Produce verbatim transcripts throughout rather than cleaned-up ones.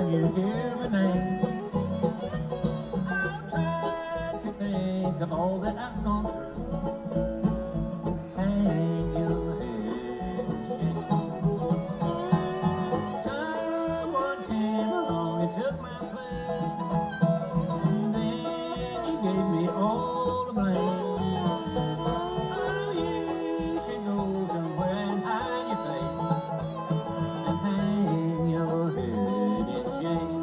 when you hear my name. I'm trying to think of all that I've gone through. Hang your head in shame. Someone came along and took my place, and then you gave me all the blame. Oh, you should go somewhere and hide your face and hang your head in shame.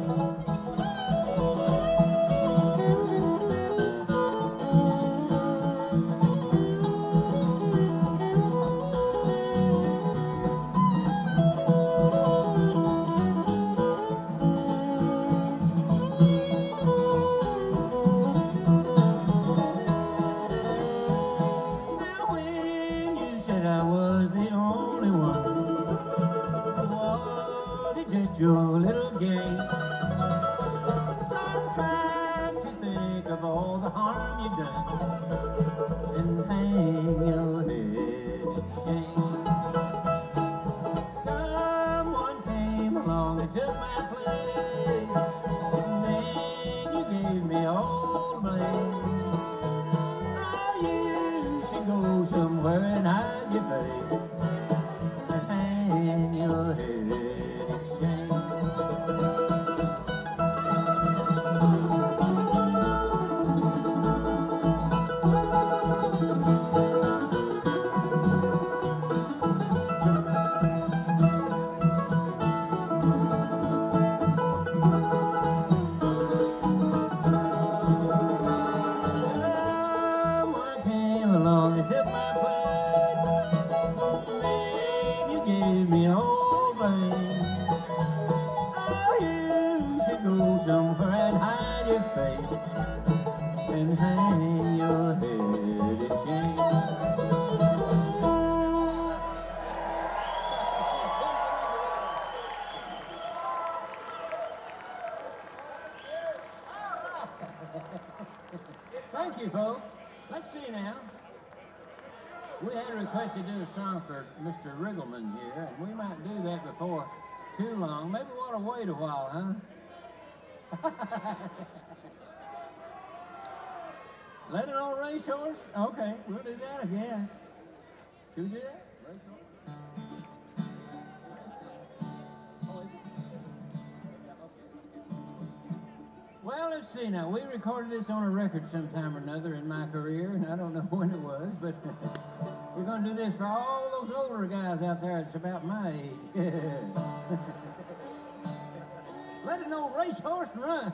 Said I was the only one. Was it just your little game? I'm trying to think of all the harm you've done and hang your head in shame. Someone came along and took my place, and then you gave me all the blame. Go somewhere and hide your face and hang your head in shame. Took my place, then you gave me all blame. Oh, you should go somewhere and hide your face and hang your head in shame. Thank you, folks. Let's see now. We had a request to do a song for Mister Riggleman here, and we might do that before too long. Maybe we ought to wait a while, huh? Let it on Racehorse? Okay, we'll do that, I guess. Should we do that? Racehorse? Well, let's see now. We recorded this on a record sometime or another in my career, and I don't know when it was, but we're going to do this for all those older guys out there that's about my age. Let an old racehorse run.